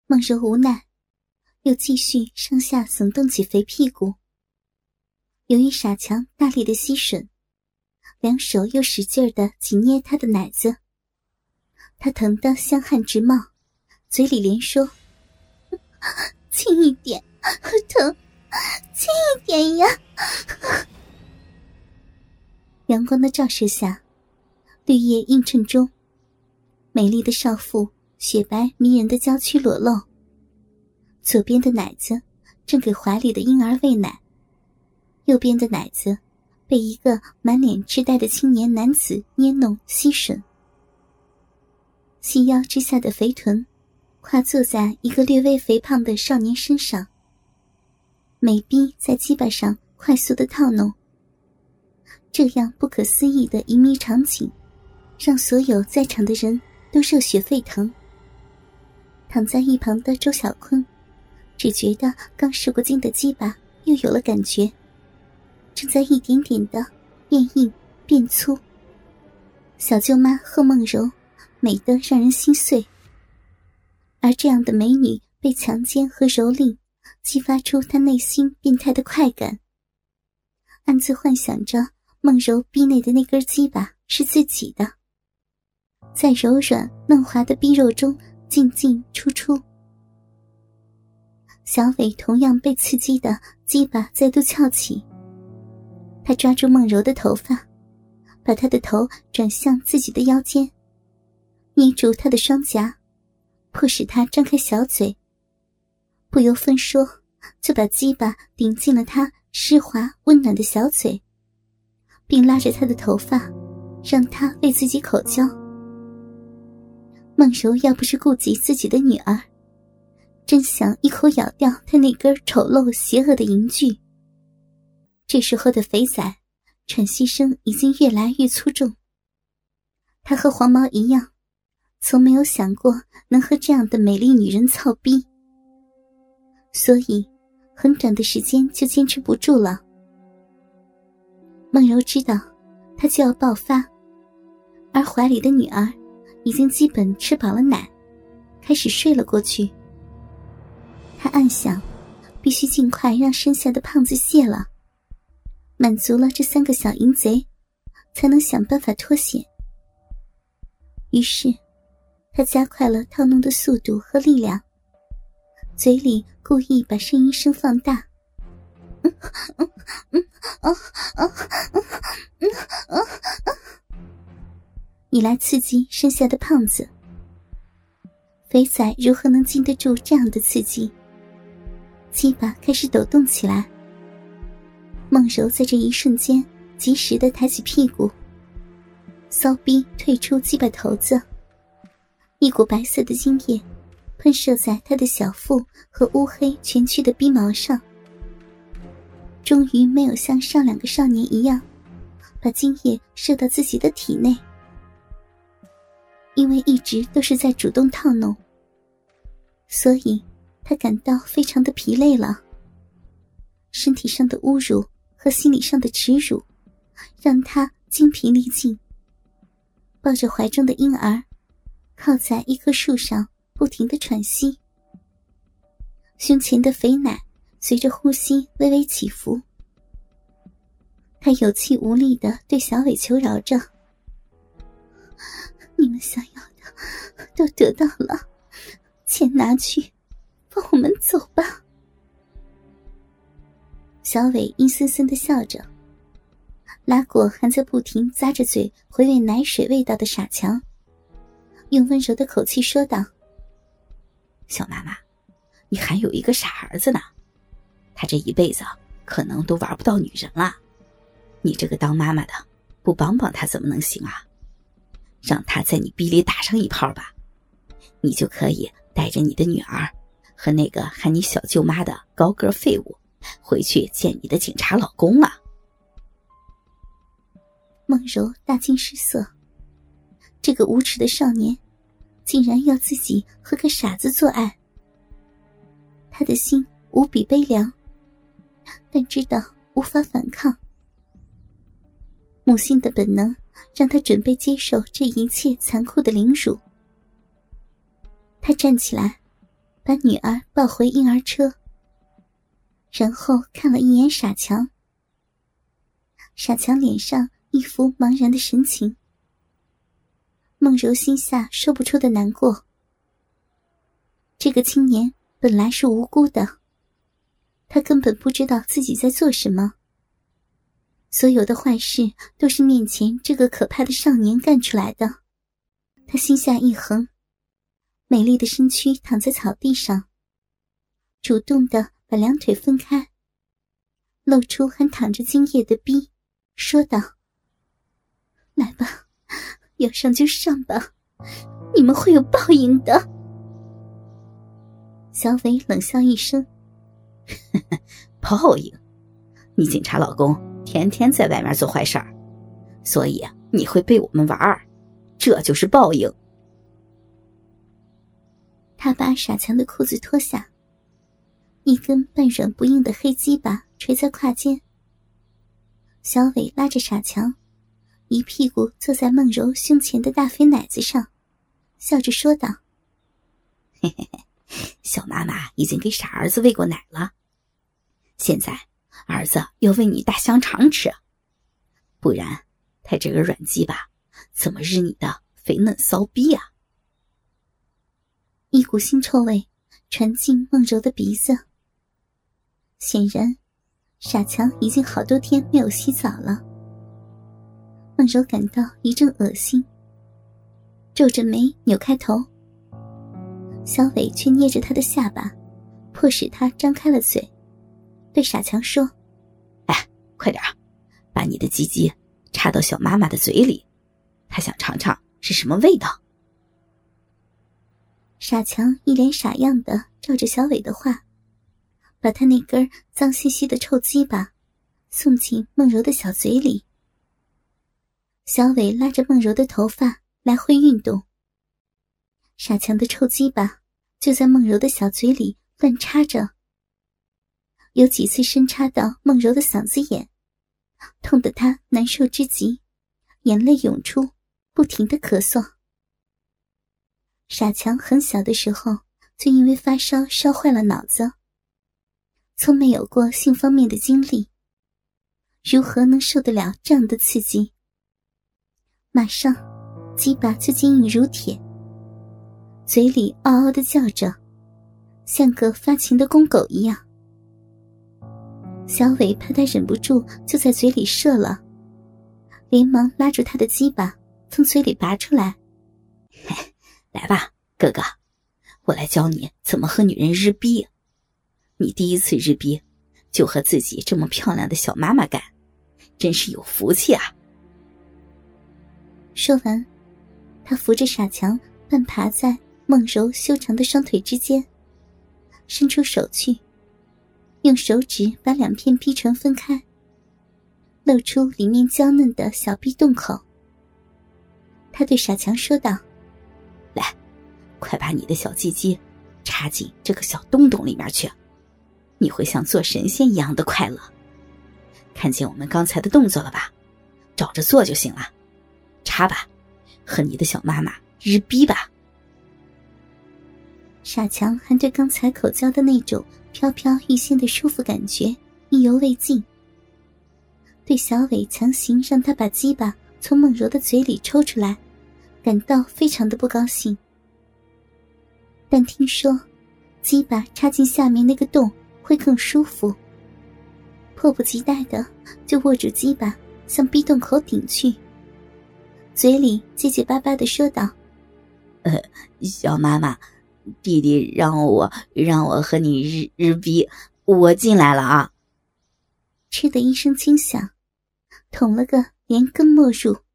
孟柔无奈，又继续上下耸动起肥屁股。由于傻强大力的吸吮，两手又使劲地紧捏他的奶子，他疼得香汗直冒，嘴里连说：轻一点，疼，轻一点呀。阳光的照射下，绿叶映衬中，美丽的少妇雪白迷人的娇躯裸露，左边的奶子正给怀里的婴儿喂奶，右边的奶子被一个满脸痴呆的青年男子捏弄吸吮。细腰之下的肥臀跨坐在一个略微肥胖的少年身上，美臂在鸡巴上快速的套弄。这样不可思议的淫迷场景让所有在场的人都热血沸腾。躺在一旁的周小坤只觉得刚受过精的鸡巴又有了感觉，正在一点点的变硬变粗。小舅妈贺梦柔美得让人心碎，而这样的美女被强奸和蹂躏，激发出她内心变态的快感，暗自幻想着梦柔逼内的那根鸡巴是自己的，在柔软嫩滑的逼肉中进进出出。小伟同样被刺激的鸡巴再度翘起，他抓住梦柔的头发，把她的头转向自己的腰间，捏住她的双颊，迫使她张开小嘴，不由分说就把鸡巴顶进了她湿滑温暖的小嘴，并拉着她的头发让她为自己口交。梦柔要不是顾及自己的女儿，真想一口咬掉她那根丑陋邪恶的淫具。这时候的肥仔喘息声已经越来越粗重，他和黄毛一样，从没有想过能和这样的美丽女人操逼，所以很短的时间就坚持不住了。梦柔知道她就要爆发，而怀里的女儿已经基本吃饱了奶，开始睡了过去。她暗想，必须尽快让身下的胖子泄了，满足了这3个小淫贼，才能想办法脱险。于是他加快了套弄的速度和力量，嘴里故意把声音声放大，以来刺激身下的胖子。肥仔如何能经得住这样的刺激？鸡巴开始抖动起来。梦柔在这一瞬间及时地抬起屁股，骚逼退出鸡巴头子，一股白色的精液喷射在他的小腹和乌黑蜷曲的逼毛上。终于没有像上2个少年一样把精液射到自己的体内，因为一直都是在主动套弄，所以他感到非常的疲累了。身体上的侮辱和心理上的耻辱让他精疲力尽，抱着怀中的婴儿靠在一棵树上不停地喘息，胸前的肥奶随着呼吸微微起伏。他有气无力地对小伟求饶着，你们想要的都得到了，钱拿去，放我们走吧。小伟阴森森地笑着，拉过还在不停咂着嘴回味奶水味道的傻强，用温柔的口气说道： 小妈妈，你还有一个傻儿子呢，他这一辈子可能都玩不到女人了，你这个当妈妈的不帮帮他怎么能行啊？让他在你逼里打上一炮吧，你就可以带着你的女儿和那个喊你小舅妈的高个废物回去见你的警察老公了。 梦柔大惊失色，这个无耻的少年竟然要自己和个傻子做爱。他的心无比悲凉，但知道无法反抗。母性的本能让他准备接受这一切残酷的凌辱。他站起来， 把女儿抱回婴儿车，然后看了一眼傻强。傻强脸上一副茫然的神情。梦柔心下说不出的难过。这个青年本来是无辜的，他根本不知道自己在做什么。所有的坏事都是面前这个可怕的少年干出来的。他心下一横，美丽的身躯躺在草地上，主动地把两腿分开，露出还淌着精液的逼，说道：来吧，要上就上吧，你们会有报应的。小伟冷笑一声： 报应？你警察老公天天在外面做坏事儿，所以你会被我们玩儿，这就是报应。 他把傻强的裤子脱下，一根半软不硬的黑鸡巴垂在胯间。小伟拉着傻强，一屁股坐在梦柔胸前的大肥奶子上，笑着说道： 嘿嘿嘿，小妈妈已经给傻儿子喂过奶了，现在儿子要喂你大香肠吃，不然他这个软鸡巴怎么日你的肥嫩骚逼啊？ 一股腥臭味传进梦柔的鼻子。显然傻强已经好多天没有洗澡了。梦柔感到一阵恶心，皱着眉扭开头。小伟却捏着他的下巴，迫使他张开了嘴，对傻强说： 哎，快点把你的鸡鸡插到小妈妈的嘴里，她想尝尝是什么味道。 傻强一脸傻样的照着小伟的话，把他那根脏兮兮的臭鸡巴送进梦柔的小嘴里。小伟拉着梦柔的头发来回运动，傻强的臭鸡巴就在梦柔的小嘴里乱插着，有几次深插到梦柔的嗓子眼，痛得她难受之极，眼泪涌出，不停地咳嗽。傻强很小的时候就因为发烧烧坏了脑子，从没有过性方面的经历，如何能受得了这样的刺激？马上鸡巴就坚硬如铁，嘴里嗷嗷地叫着，像个发情的公狗一样。小伟怕他忍不住就在嘴里射了，连忙拉住他的鸡巴从嘴里拔出来。 来吧，哥哥，我来教你怎么和女人日逼。你第一次日逼就和自己这么漂亮的小妈妈干，真是有福气啊。 说完，他扶着傻强半爬在梦柔修长的双腿之间，伸出手去，用手指把两片逼唇分开，露出里面娇嫩的小逼洞口。他对傻强说道： 来，快把你的小鸡鸡插进这个小洞洞里面去，你会像做神仙一样的快乐。看见我们刚才的动作了吧？照着做就行了。插吧，和你的小妈妈日逼吧。 傻强还对刚才口交的那种飘飘欲仙的舒服感觉意犹未尽，对小伟强行让他把鸡巴从梦柔的嘴里抽出来感到非常的不高兴。但听说鸡巴插进下面那个洞会更舒服，迫不及待的就握住鸡巴向逼洞口顶去，嘴里结结巴巴地说道： 小妈妈，弟弟让我和你日逼，我进来了啊。 嗤的一声轻响，捅了个连根没入，